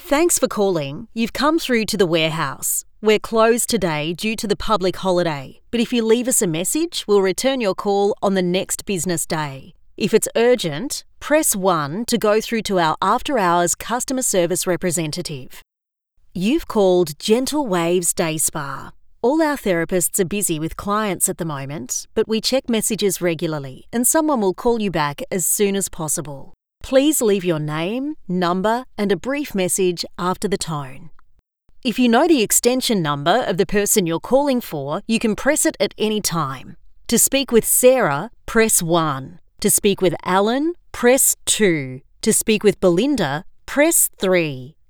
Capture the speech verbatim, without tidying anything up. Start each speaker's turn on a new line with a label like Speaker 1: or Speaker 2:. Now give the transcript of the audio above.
Speaker 1: Thanks for calling. You've come through to the warehouse. We're closed today due to the public holiday, but if you leave us a message, we'll return your call on the next business day. If it's urgent, press one to go through to our after-hours customer service representative. You've called Gentle Waves Day Spa. All our therapists are busy with clients at the moment, but we check messages regularly and someone will call you back as soon as possible. Please leave your name, number, and a brief message after the tone. If you know the extension number of the person you're calling for, you can press it at any time. To speak with Sarah, press one. To speak with Alan, press two. To speak with Belinda, press three.